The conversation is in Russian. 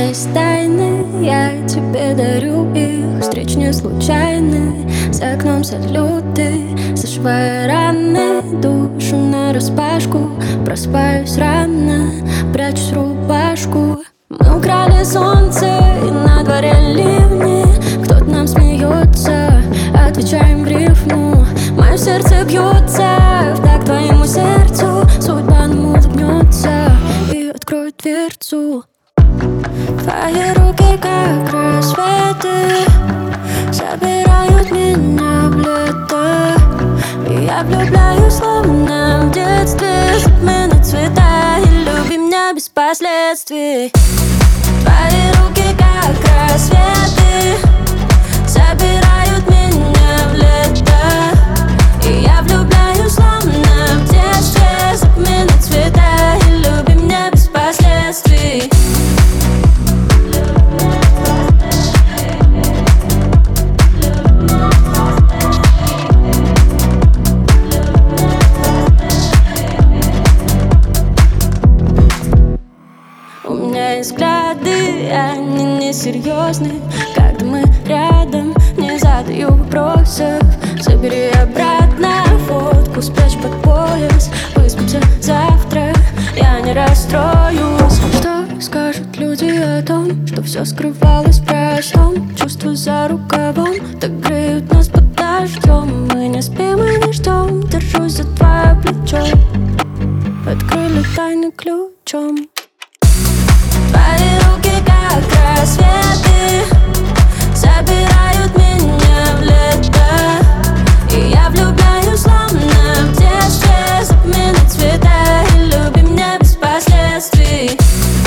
есть тайны, я тебе дарю их. Встреч не случайны, за окном салюты, зашивая раны, душу нараспашку. Просыпаюсь рано, прячусь в рубашку. Мы украли солнце, и на дворе ливни. Кто-то нам смеется, отвечаем в рифму. Мое сердце бьется в такт твоему сердцу. Судьба нам улыбнется и откроет дверцу. Твои руки как рассветы собирают меня в лето. И я влюбляюсь, словно в детстве. Затменно цвета и люби меня без последствий. Твои руки как рассветы собирают меня в лето. И я влюбляюсь, словно в детстве. Затменно цвета и люби меня без последствий. У меня есть взгляды, они несерьезны. Когда мы рядом, не задаю вопросов. Забери обратно фотку, спрячь под пояс. Выспимся завтра, я не расстроюсь. Что скажут люди о том, что все скрывалось в простом? Чувства за рукавом так греют нас под дождем. Мы не спим и не ждем, держусь за твое плечо. Открыли тайны ключом. Твои руки как рассветы собирают меня в лето. И я влюбляюсь, словно в детстве. Затменно цвета и люби меня без последствий.